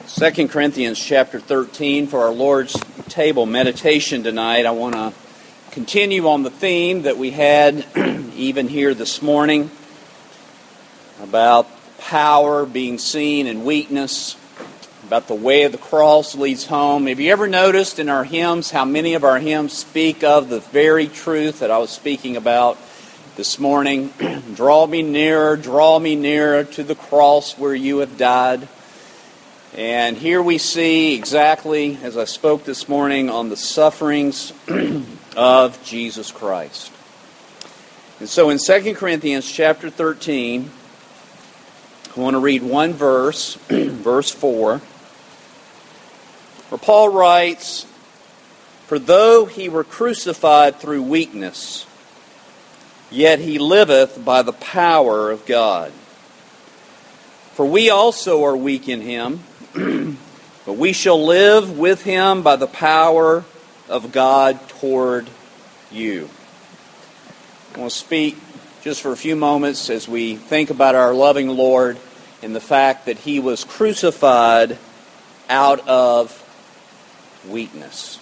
2 Corinthians chapter 13 for our Lord's table meditation tonight. I want to continue on the theme that we had even here this morning about power being seen in weakness, about the way of the cross leads home. Have you ever noticed in our hymns how many of our hymns speak of the very truth that I was speaking about this morning? Draw me nearer to the cross where you have died. And here we see exactly, as I spoke this morning, on the sufferings of Jesus Christ. And so in 2 Corinthians chapter 13, I want to read one verse, verse 4, where Paul writes, "For though he were crucified through weakness, yet he liveth by the power of God. For we also are weak in him, but we shall live with him by the power of God toward you." I want to speak just for a few moments as we think about our loving Lord and the fact that he was crucified out of weakness.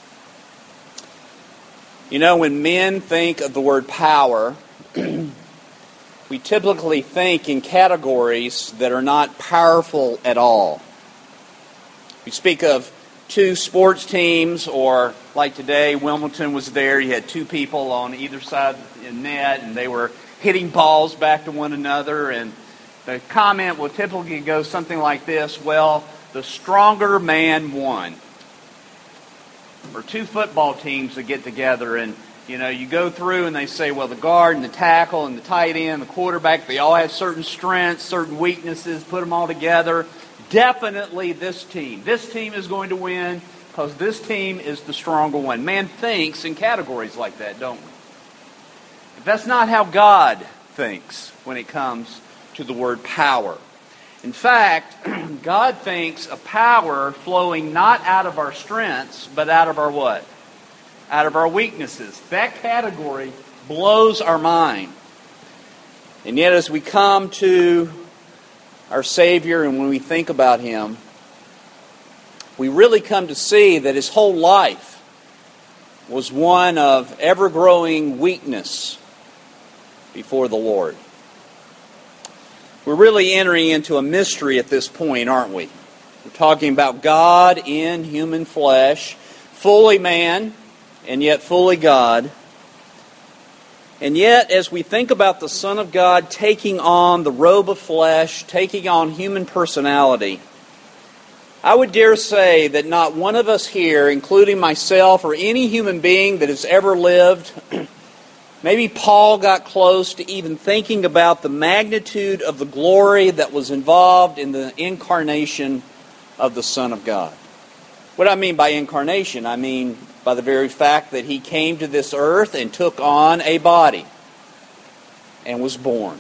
You know, when men think of the word power, we typically think in categories that are not powerful at all. We speak of two sports teams, or like today, Wilmington was there. You had two people on either side of the net, and they were hitting balls back to one another. And the comment will typically go something like this: well, the stronger man won. Or two football teams that get together, and you go through and they say, well, the guard and the tackle and the tight end, the quarterback, they all have certain strengths, certain weaknesses, put them all together. Definitely this team is going to win because this team is the stronger one. Man thinks in categories like that, don't we? But that's not how God thinks when it comes to the word power. In fact, God thinks of power flowing not out of our strengths, but out of our what? Out of our weaknesses. That category blows our mind. And yet as we come to our Savior and when we think about Him, we really come to see that His whole life was one of ever-growing weakness before the Lord. We're really entering into a mystery at this point, aren't we? We're talking about God in human flesh, fully man, and yet fully God. And yet, as we think about the Son of God taking on the robe of flesh, taking on human personality, I would dare say that not one of us here, including myself or any human being that has ever lived, maybe Paul got close to even thinking about the magnitude of the glory that was involved in the incarnation of the Son of God. What do I mean by incarnation? I mean by the very fact that He came to this earth and took on a body and was born.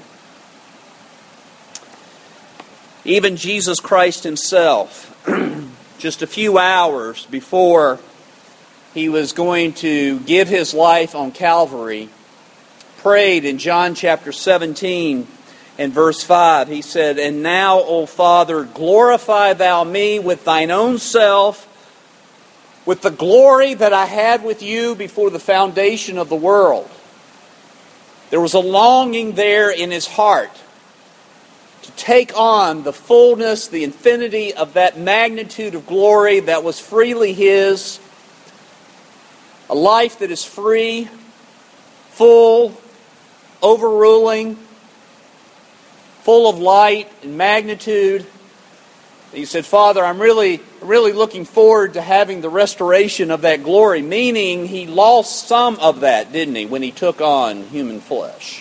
Even Jesus Christ Himself, just a few hours before He was going to give His life on Calvary, prayed in John chapter 17 and verse 5. He said, "And now, O Father, glorify Thou me with Thine own self, with the glory that I had with You before the foundation of the world." There was a longing there in His heart to take on the fullness, the infinity of that magnitude of glory that was freely His. A life that is free, full, overruling, full of light and magnitude. He said, "Father, I'm really looking forward to having the restoration of that glory," meaning He lost some of that, didn't He, when He took on human flesh.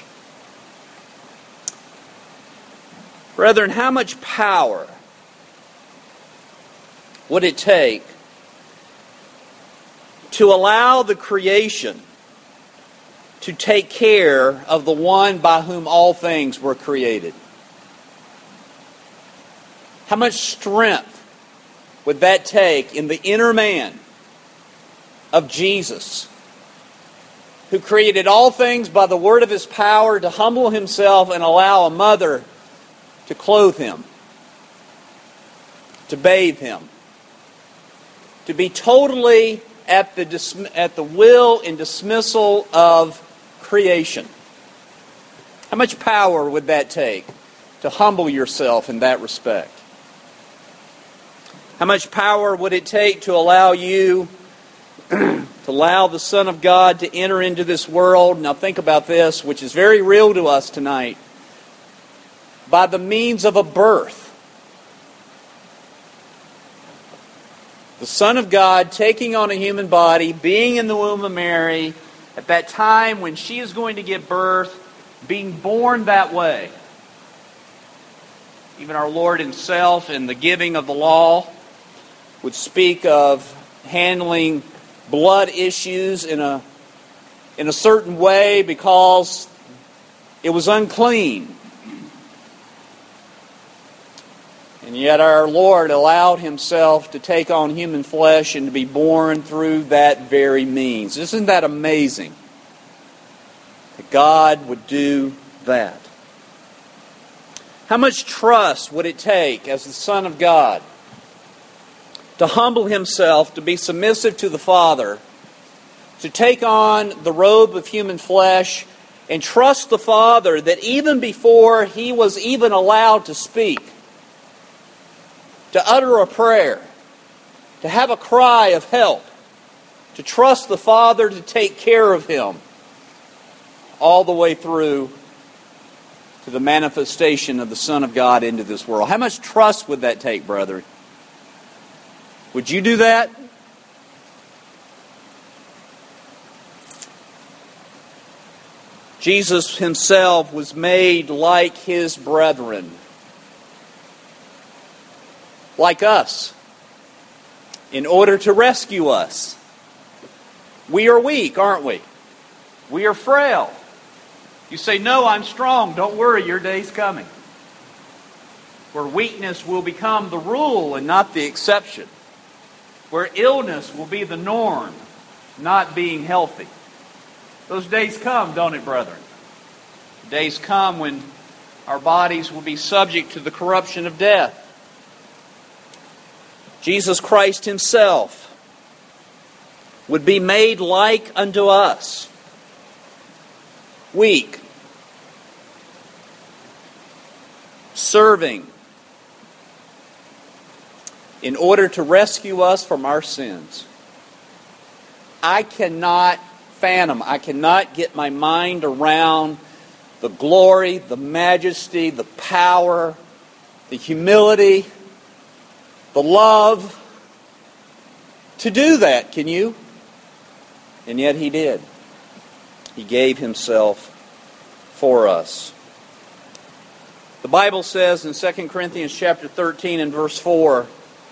Brethren, how much power would it take to allow the creation to take care of the one by whom all things were created? How much strength would that take in the inner man of Jesus, who created all things by the word of His power, to humble Himself and allow a mother to clothe Him, to bathe Him, to be totally at the will and dismissal of creation. How much power would that take to humble yourself in that respect? How much power would it take to allow you, to allow the Son of God to enter into this world? Now think about this, which is very real to us tonight. By the means of a birth. The Son of God taking on a human body, being in the womb of Mary, at that time when she is going to give birth, being born that way. Even our Lord Himself in the giving of the law would speak of handling blood issues in a certain way because it was unclean. And yet our Lord allowed Himself to take on human flesh and to be born through that very means. Isn't that amazing? That God would do that. How much trust would it take as the Son of God to humble Himself, to be submissive to the Father, to take on the robe of human flesh and trust the Father that even before He was even allowed to speak, to utter a prayer, to have a cry of help, to trust the Father to take care of him, all the way through to the manifestation of the Son of God into this world. How much trust would that take, brethren? Would you do that? Jesus Himself was made like His brethren. Like us, in order to rescue us. We are weak, aren't we? We are frail. You say, no, I'm strong. Don't worry, your day's coming. Where weakness will become the rule and not the exception. Where illness will be the norm, not being healthy. Those days come, don't it, brethren? Days come when our bodies will be subject to the corruption of death. Jesus Christ Himself would be made like unto us. Weak. Serving. In order to rescue us from our sins. I cannot fathom, I cannot get my mind around the glory, the majesty, the power, the humility, the love to do that, can you? And yet He did. He gave Himself for us. The Bible says in 2 Corinthians chapter 13 and verse 4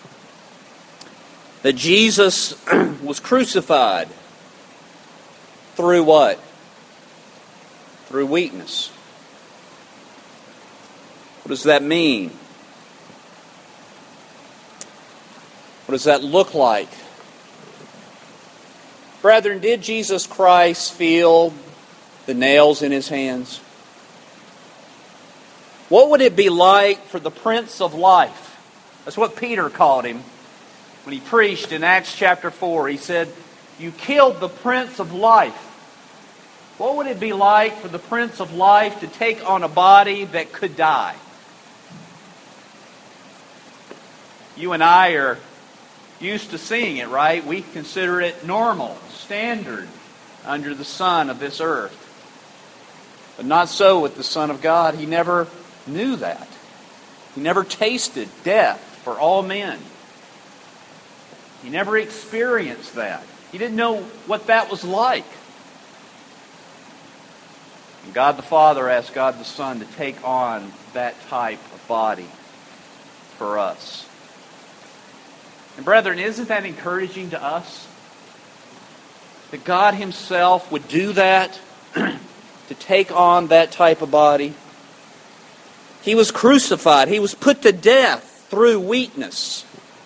that Jesus was crucified through what? Through weakness. What does that mean? What does that look like? Brethren, did Jesus Christ feel the nails in His hands? What would it be like for the Prince of Life? That's what Peter called Him when he preached in Acts chapter 4. He said, you killed the Prince of Life. What would it be like for the Prince of Life to take on a body that could die? You and I are used to seeing it, right? We consider it normal, standard, under the sun of this earth. But not so with the Son of God. He never knew that. He never tasted death for all men. He never experienced that. He didn't know what that was like. And God the Father asked God the Son to take on that type of body for us. And brethren, isn't that encouraging to us? That God Himself would do that, to take on that type of body. He was crucified. He was put to death through weakness.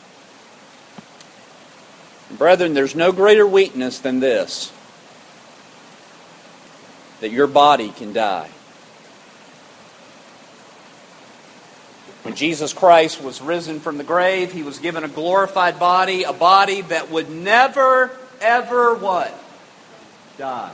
And brethren, there's no greater weakness than this. That your body can die. When Jesus Christ was risen from the grave, He was given a glorified body, a body that would never, ever what? Die.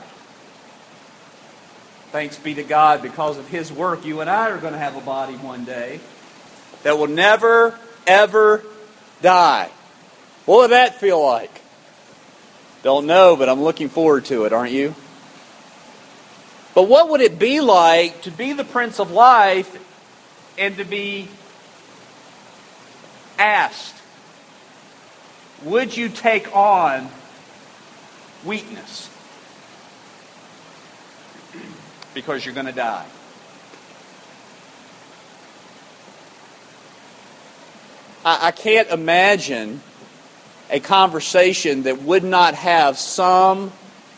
Thanks be to God, because of His work, you and I are going to have a body one day that will never, ever die. What would that feel like? Don't know, but I'm looking forward to it, aren't you? But what would it be like to be the Prince of Life and to be asked, would you take on weakness? Because you're going to die. I can't imagine a conversation that would not have something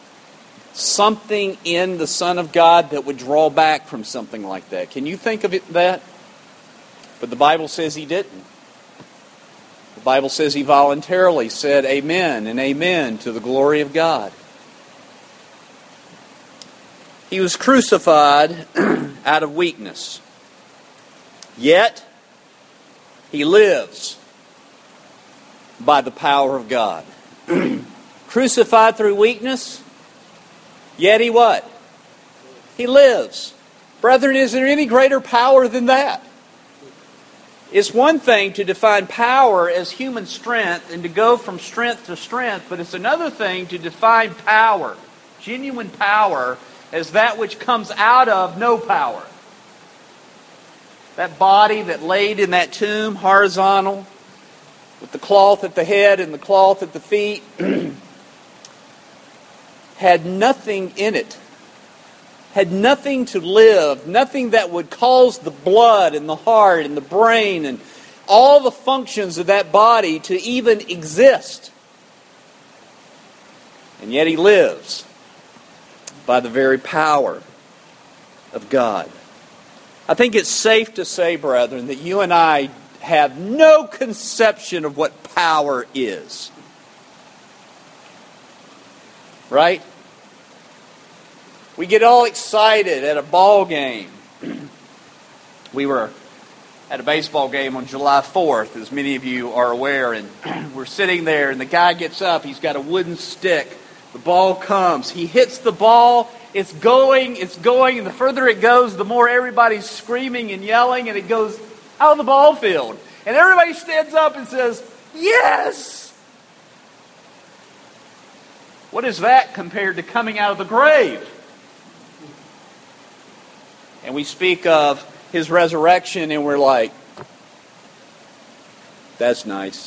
in the Son of God that would draw back from something like that. Can you think of that? But the Bible says He didn't. The Bible says He voluntarily said amen and amen to the glory of God. He was crucified out of weakness. Yet, He lives by the power of God. Crucified through weakness, yet He what? He lives. Brethren, is there any greater power than that? It's one thing to define power as human strength and to go from strength to strength, but it's another thing to define power, genuine power, as that which comes out of no power. That body that laid in that tomb, horizontal, with the cloth at the head and the cloth at the feet, had nothing in it. Had nothing to live, nothing that would cause the blood and the heart and the brain and all the functions of that body to even exist. And yet He lives by the very power of God. I think it's safe to say, brethren, that you and I have no conception of what power is. Right? We get all excited at a ball game. We were at a baseball game on July 4th, as many of you are aware, and we're sitting there, and the guy gets up, he's got a wooden stick. The ball comes. He hits the ball. It's going, and the further it goes, the more everybody's screaming and yelling, and it goes out of the ball field. And everybody stands up and says, "Yes!" What is that compared to coming out of the grave? And we speak of His resurrection, and we're like, that's nice.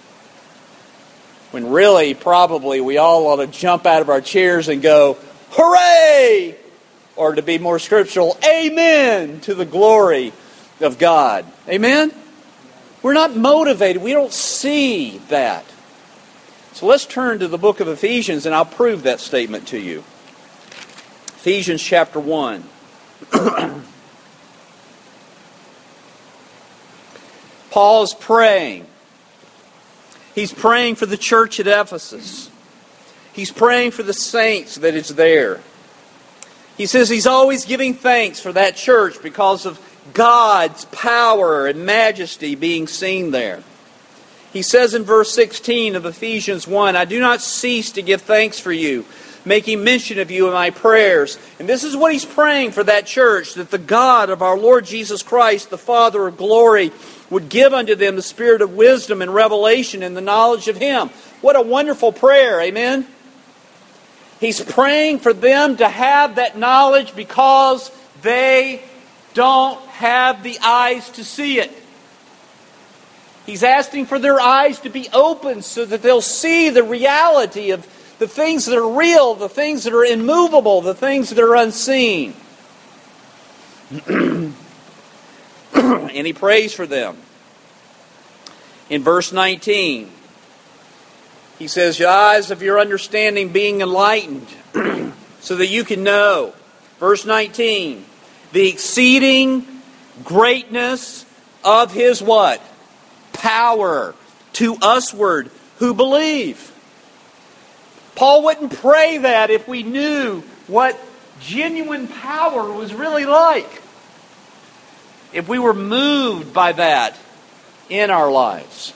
When really, probably, we all ought to jump out of our chairs and go, hooray! Or to be more scriptural, amen to the glory of God. Amen? We're not motivated. We don't see that. So let's turn to the book of Ephesians, and I'll prove that statement to you. Ephesians chapter 1. Paul is praying. He's praying for the church at Ephesus. He's praying for the saints that is there. He says he's always giving thanks for that church because of God's power and majesty being seen there. He says in verse 16 of Ephesians 1, I do not cease to give thanks for you, making mention of you in my prayers. And this is what he's praying for that church, that the God of our Lord Jesus Christ, the Father of glory, would give unto them the spirit of wisdom and revelation and the knowledge of Him. What a wonderful prayer, amen? He's praying for them to have that knowledge because they don't have the eyes to see it. He's asking for their eyes to be open so that they'll see the reality of the things that are real, the things that are immovable, the things that are unseen. And he prays for them. In verse 19, he says, the eyes of your understanding being enlightened, so that you can know. Verse 19, the exceeding greatness of His what? Power to usward who believe. Paul wouldn't pray that if we knew what genuine power was really like. if we were moved by that in our lives.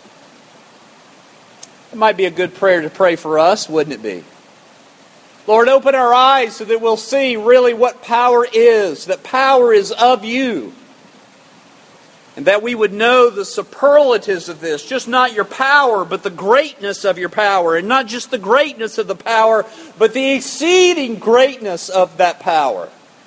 It might be a good prayer to pray for us, wouldn't it be? Lord, open our eyes so that we'll see really what power is, that power is of you. And that we would know the superlatives of this, just not your power, but the greatness of your power. And not just the greatness of the power, but the exceeding greatness of that power.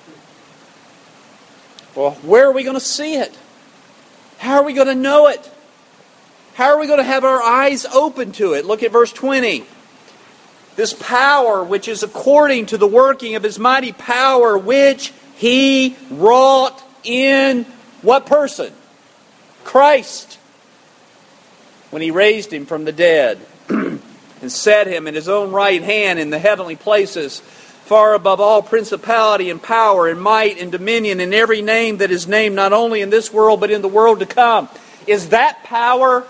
Well, where are we going to see it? How are we going to know it? How are we going to have our eyes open to it? Look at verse 20. This power which is according to the working of His mighty power, which He wrought in what person? Christ. When He raised Him from the dead and set Him in His own right hand in the heavenly places, far above all principality and power and might and dominion and every name that is named, not only in this world but in the world to come. Is that power?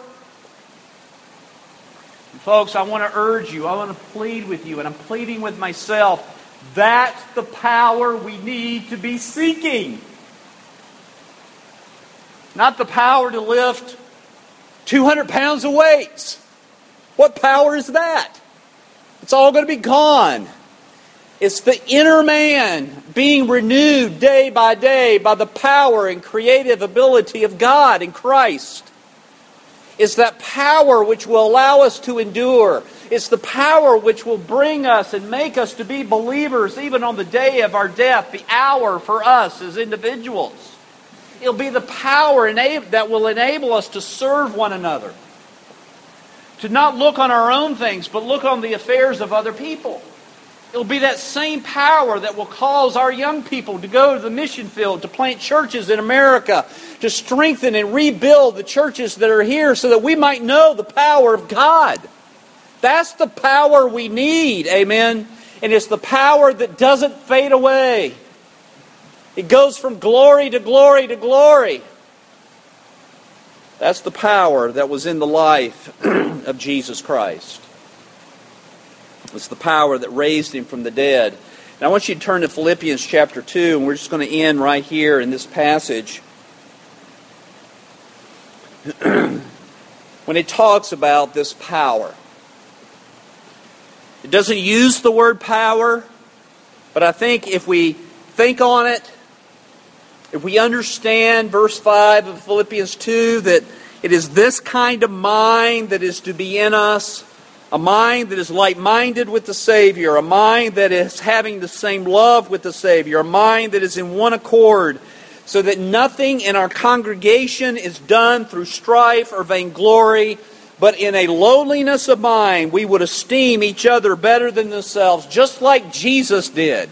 Folks, I want to urge you, I want to plead with you, and I'm pleading with myself. That's the power we need to be seeking. Not the power to lift 200 pounds of weights. What power is that? It's all going to be gone. It's the inner man being renewed day by day by the power and creative ability of God in Christ. It's that power which will allow us to endure. It's the power which will bring us and make us to be believers even on the day of our death, the hour for us as individuals. It'll be the power that will enable us to serve one another. To not look on our own things, but look on the affairs of other people. It'll be that same power that will cause our young people to go to the mission field, to plant churches in America, to strengthen and rebuild the churches that are here so that we might know the power of God. That's the power we need, amen? And it's the power that doesn't fade away. It goes from glory to glory to glory. That's the power that was in the life of Jesus Christ. It's the power that raised Him from the dead. And I want you to turn to Philippians chapter 2, and we're just going to end right here in this passage. When it talks about this power. It doesn't use the word power, but I think if we think on it, if we understand verse 5 of Philippians 2, that it is this kind of mind that is to be in us, a mind that is like-minded with the Savior, a mind that is having the same love with the Savior, a mind that is in one accord, so that nothing in our congregation is done through strife or vainglory, but in a lowliness of mind we would esteem each other better than themselves, just like Jesus did.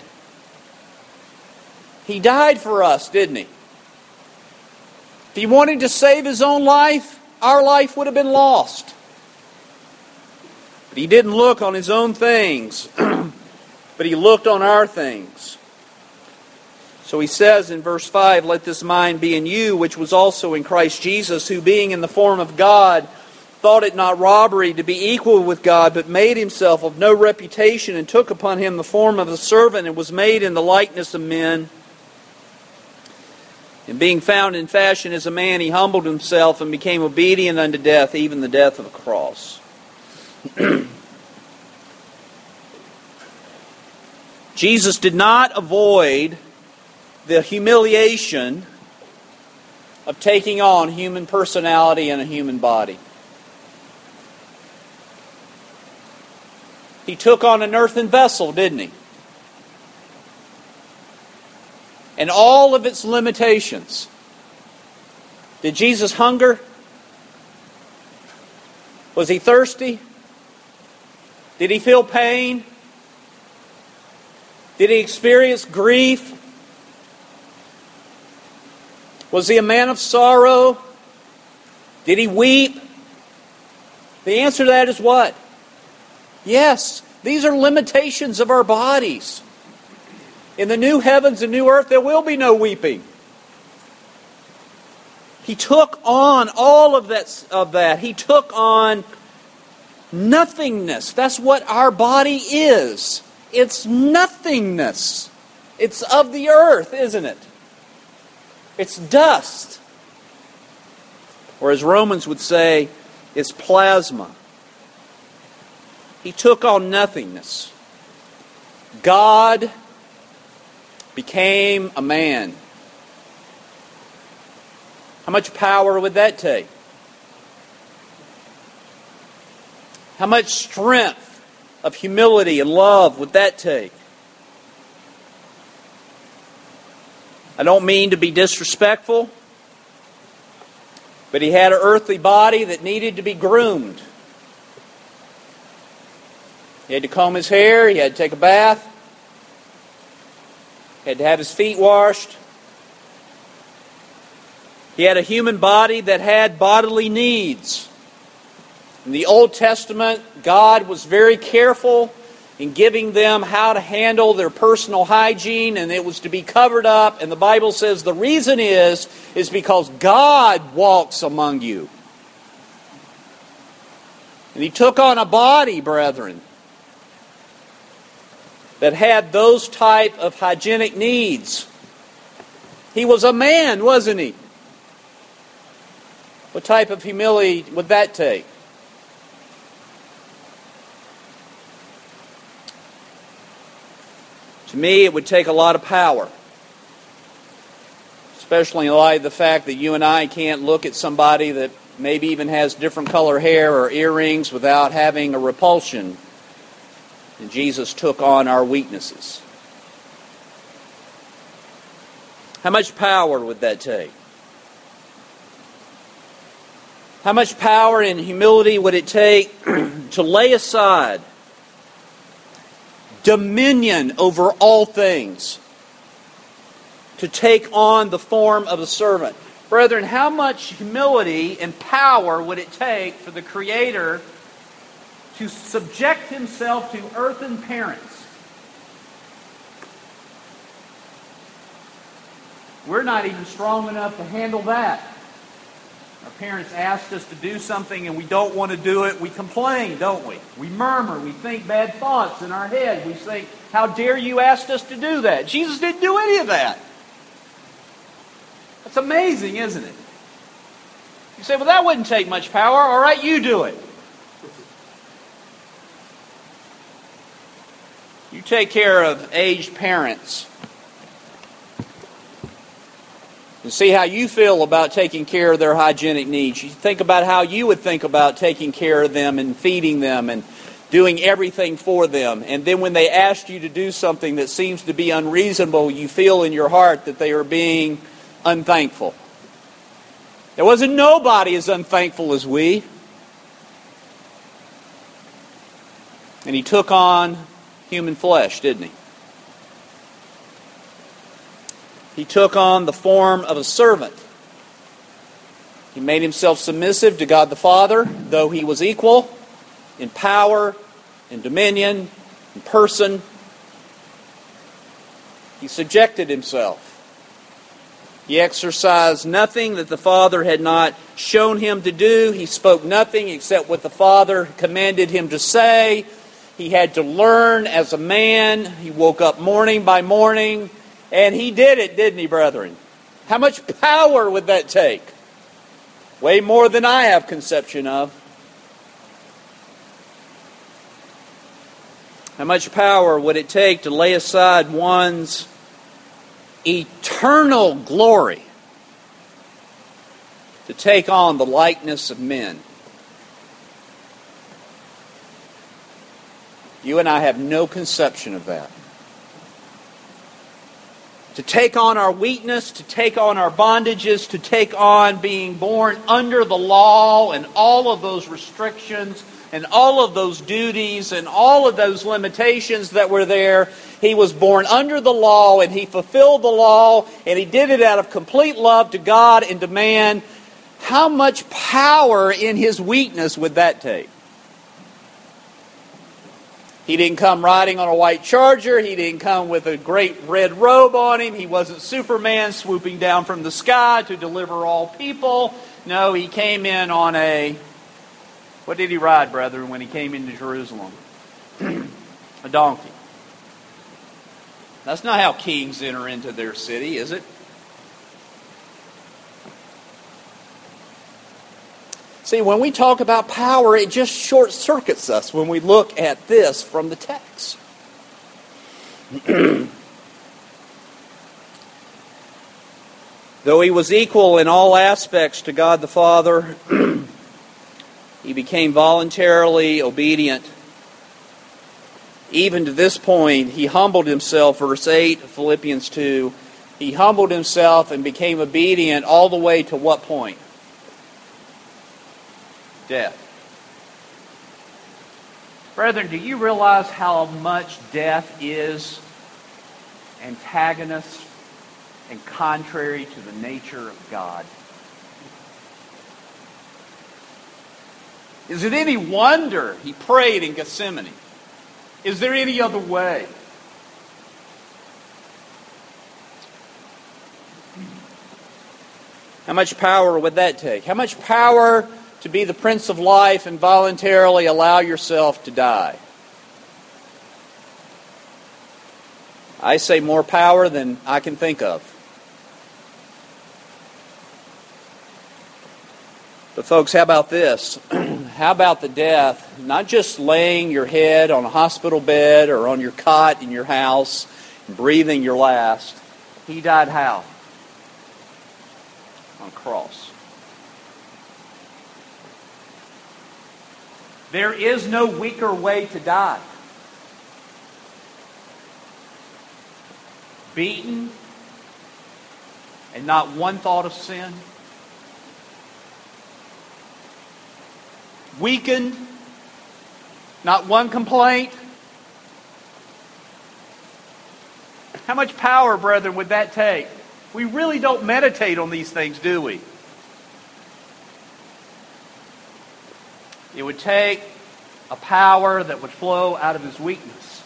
He died for us, didn't He? If He wanted to save His own life, our life would have been lost. But He didn't look on His own things, but He looked on our things. So He says in verse 5, "Let this mind be in you, which was also in Christ Jesus, who being in the form of God, thought it not robbery to be equal with God, but made Himself of no reputation, and took upon Him the form of a servant, and was made in the likeness of men. And being found in fashion as a man, He humbled Himself and became obedient unto death, even the death of a cross." Jesus did not avoid the humiliation of taking on human personality and a human body. He took on an earthen vessel, didn't He? And all of its limitations. Did Jesus hunger? Was He thirsty? Did He feel pain? Did He experience grief? Was He a man of sorrow? Did He weep? The answer to that is what? Yes, these are limitations of our bodies. In the new heavens and new earth, there will be no weeping. He took on all of that. He took on nothingness. That's what our body is. It's nothingness. It's of the earth, isn't it? It's dust. Or as Romans would say, it's plasma. He took on nothingness. God became a man. How much power would that take? How much strength of humility and love would that take? I don't mean to be disrespectful, but he had an earthly body that needed to be groomed. He had to comb his hair, he had to take a bath, he had to have his feet washed. He had a human body that had bodily needs. In the Old Testament, God was very careful in giving them how to handle their personal hygiene, and it was to be covered up. And the Bible says the reason is because God walks among you. And He took on a body, brethren, that had those type of hygienic needs. He was a man, wasn't he? What type of humility would that take? To me, it would take a lot of power. Especially in light of the fact that you and I can't look at somebody that maybe even has different color hair or earrings without having a repulsion. And Jesus took on our weaknesses. How much power would that take? How much power and humility would it take to lay aside dominion over all things, to take on the form of a servant? Brethren, how much humility and power would it take for the Creator to subject Himself to earthen parents? We're not even strong enough to handle that. Our parents asked us to do something and we don't want to do it. We complain, don't we? We murmur. We think bad thoughts in our head. We say, how dare you ask us to do that? Jesus didn't do any of that. That's amazing, isn't it? You say, well, that wouldn't take much power. All right, you do it. You take care of aged parents. And see how you feel about taking care of their hygienic needs. You think about how you would think about taking care of them and feeding them and doing everything for them. And then when they ask you to do something that seems to be unreasonable, you feel in your heart that they are being unthankful. There wasn't nobody as unthankful as we. And He took on human flesh, didn't He? He took on the form of a servant. He made Himself submissive to God the Father, though He was equal in power, in dominion, in person. He subjected Himself. He exercised nothing that the Father had not shown Him to do. He spoke nothing except what the Father commanded Him to say. He had to learn as a man. He woke up morning by morning. And He did it, didn't He, brethren? How much power would that take? Way more than I have conception of. How much power would it take to lay aside one's eternal glory to take on the likeness of men? You and I have no conception of that. To take on our weakness, to take on our bondages, to take on being born under the law and all of those restrictions and all of those duties and all of those limitations that were there. He was born under the law and He fulfilled the law and He did it out of complete love to God and to man. How much power in His weakness would that take? He didn't come riding on a white charger. He didn't come with a great red robe on Him. He wasn't Superman swooping down from the sky to deliver all people. No, He came in on a... What did He ride, brethren, when He came into Jerusalem? A donkey. That's not how kings enter into their city, is it? See, when we talk about power, it just short-circuits us when we look at this from the text. Though he was equal in all aspects to God the Father, he became voluntarily obedient. Even to this point, he humbled himself, verse 8 of Philippians 2. He humbled himself and became obedient all the way to what point? Death. Brethren, do you realize how much death is antagonist and contrary to the nature of God? Is it any wonder he prayed in Gethsemane? Is there any other way? How much power would that take? How much power to be the Prince of Life and voluntarily allow yourself to die? I say more power than I can think of. But folks, how about this? How about the death, not just laying your head on a hospital bed or on your cot in your house and breathing your last. He died how? On a cross. There is no weaker way to die. Beaten and not one thought of sin. Weakened, not one complaint. How much power, brethren, would that take? We really don't meditate on these things, do we? It would take a power that would flow out of his weakness.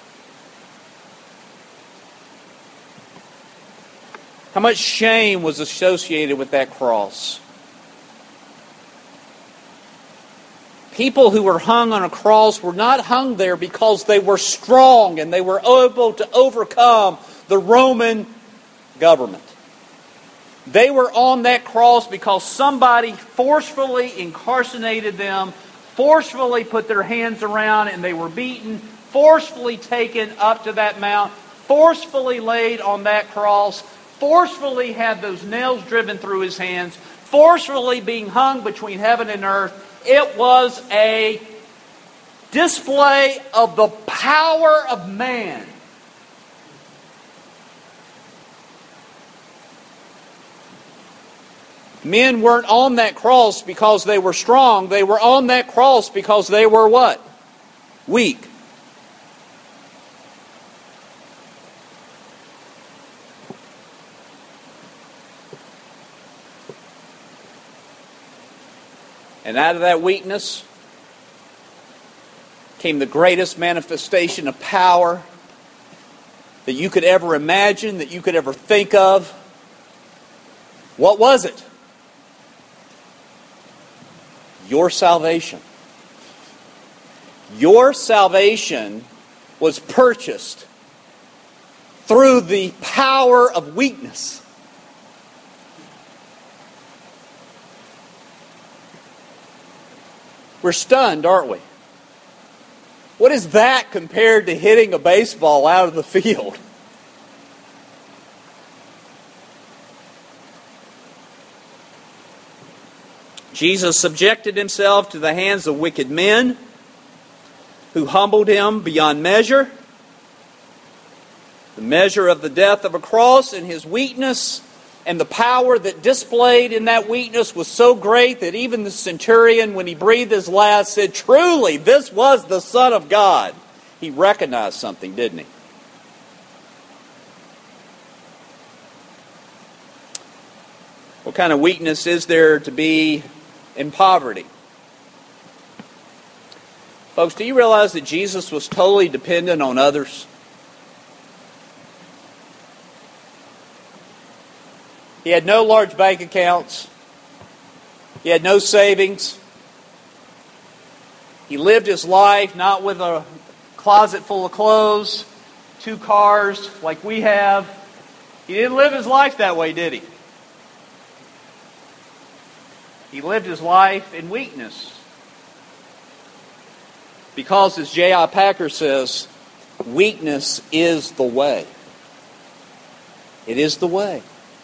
How much shame was associated with that cross? People who were hung on a cross were not hung there because they were strong and they were able to overcome the Roman government. They were on that cross because somebody forcefully incarcerated them, forcefully put their hands around, and they were beaten, forcefully taken up to that mount, forcefully laid on that cross, forcefully had those nails driven through his hands, forcefully being hung between heaven and earth. It was a display of the power of man. Men weren't on that cross because they were strong. They were on that cross because they were what? Weak. And out of that weakness came the greatest manifestation of power that you could ever imagine, that you could ever think of. What was it? Your salvation. Your salvation was purchased through the power of weakness. We're stunned, aren't we? What is that compared to hitting a baseball out of the field? Jesus subjected himself to the hands of wicked men who humbled him beyond measure. The measure of the death of a cross and his weakness and the power that displayed in that weakness was so great that even the centurion, when he breathed his last, said, "Truly, this was the Son of God." He recognized something, didn't he? What kind of weakness is there to be in poverty? Folks, do you realize that Jesus was totally dependent on others? He had no large bank accounts. He had no savings. He lived his life not with a closet full of clothes, 2 cars like we have. He didn't live his life that way, did he? He lived his life in weakness. Because, as J.I. Packer says, weakness is the way. It is the way.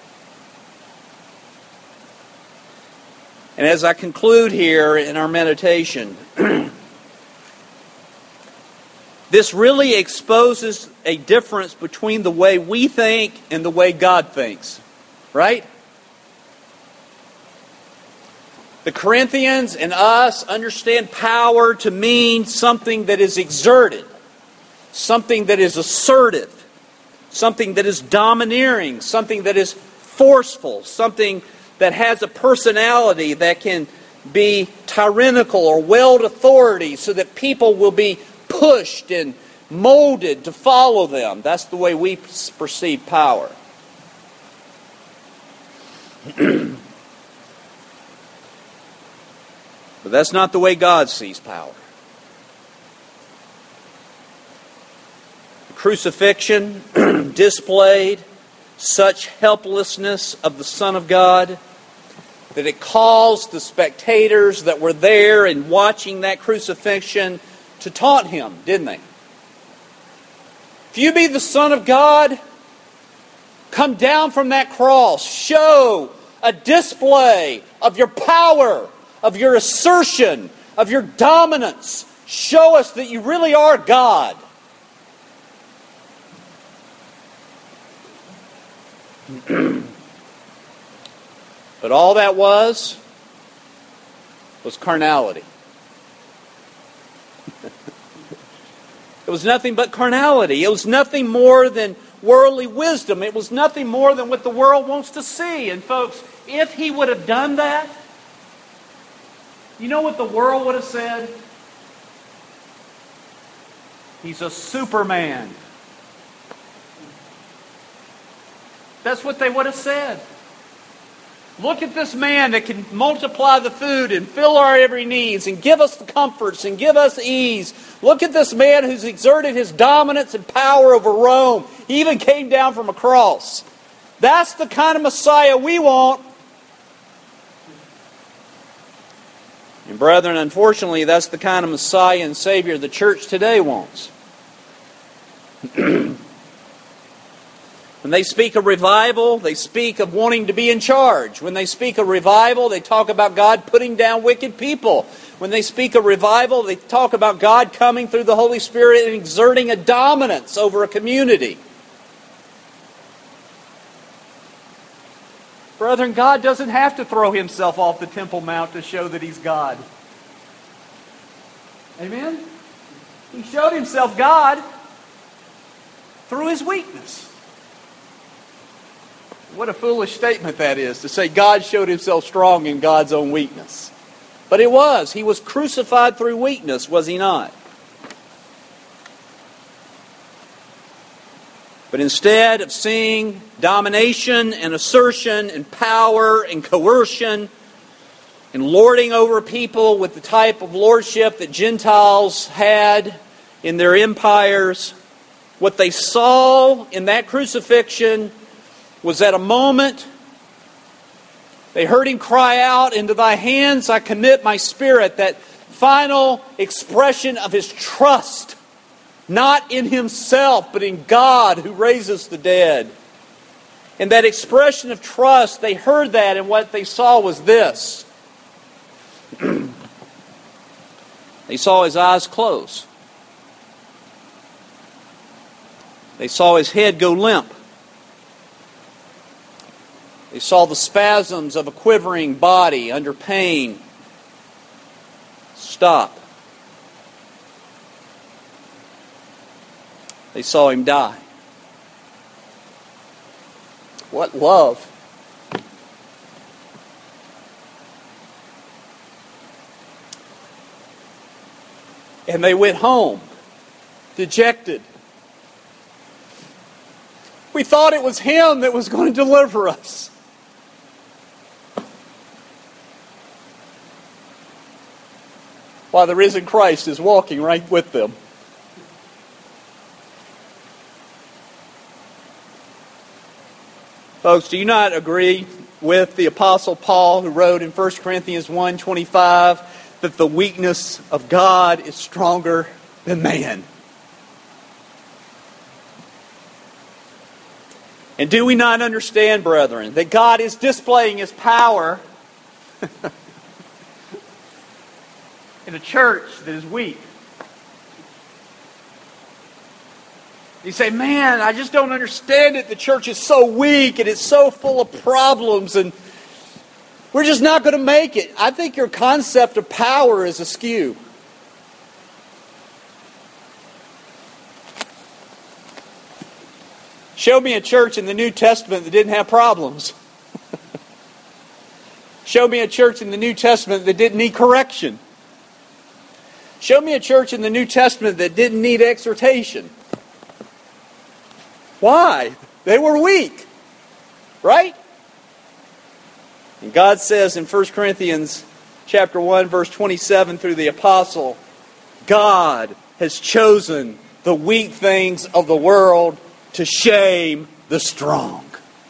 And as I conclude here in our meditation, this really exposes a difference between the way we think and the way God thinks. Right? The Corinthians and us understand power to mean something that is exerted, something that is assertive, something that is domineering, something that is forceful, something that has a personality that can be tyrannical or wield authority so that people will be pushed and molded to follow them. That's the way we perceive power. But that's not the way God sees power. The crucifixion displayed such helplessness of the Son of God that it caused the spectators that were there and watching that crucifixion to taunt him, didn't they? If you be the Son of God, come down from that cross. Show a display of your power, of your assertion, of your dominance. Show us that you really are God. But all that was carnality. It was nothing but carnality. It was nothing more than worldly wisdom. It was nothing more than what the world wants to see. And folks, if he would have done that, you know what the world would have said? He's a Superman. That's what they would have said. Look at this man that can multiply the food and fill our every needs and give us the comforts and give us ease. Look at this man who's exerted his dominance and power over Rome. He even came down from a cross. That's the kind of Messiah we want. And brethren, unfortunately, that's the kind of Messiah and Savior the church today wants. When they speak of revival, they speak of wanting to be in charge. When they speak of revival, they talk about God putting down wicked people. When they speak of revival, they talk about God coming through the Holy Spirit and exerting a dominance over a community. Brethren, God doesn't have to throw himself off the Temple Mount to show that he's God. Amen? He showed himself God through his weakness. What a foolish statement that is, to say God showed himself strong in God's own weakness. But it was. He was crucified through weakness, was he not? But instead of seeing domination and assertion and power and coercion and lording over people with the type of lordship that Gentiles had in their empires, what they saw in that crucifixion was at a moment they heard him cry out, "Into thy hands I commit my spirit," that final expression of his trust, not in himself, but in God who raises the dead. And that expression of trust, they heard that, and what they saw was this. They saw his eyes close. They saw his head go limp. They saw the spasms of a quivering body under pain stop. They saw him die. What love! And they went home, dejected. We thought it was him that was going to deliver us. While the risen Christ is walking right with them. Folks, do you not agree with the Apostle Paul, who wrote in 1 Corinthians 1:25 that the weakness of God is stronger than man. And do we not understand, brethren, that God is displaying His power in a church that is weak? You say, man, I just don't understand it. The church is so weak and it's so full of problems and we're just not going to make it. I think your concept of power is askew. Show me a church in the New Testament that didn't have problems. Show me a church in the New Testament that didn't need correction. Show me a church in the New Testament that didn't need exhortation. Why? They were weak. Right? And God says in 1 Corinthians chapter 1, verse 27 through the apostle, God has chosen the weak things of the world to shame the strong.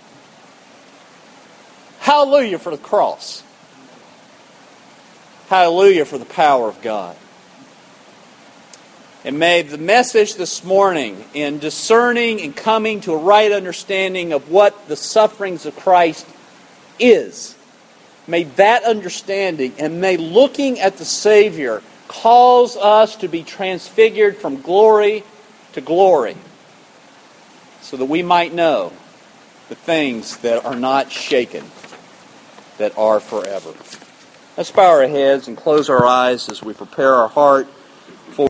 Hallelujah for the cross. Hallelujah for the power of God. And may the message this morning in discerning and coming to a right understanding of what the sufferings of Christ is, may that understanding and may looking at the Savior cause us to be transfigured from glory to glory, so that we might know the things that are not shaken, that are forever. Let's bow our heads and close our eyes as we prepare our heart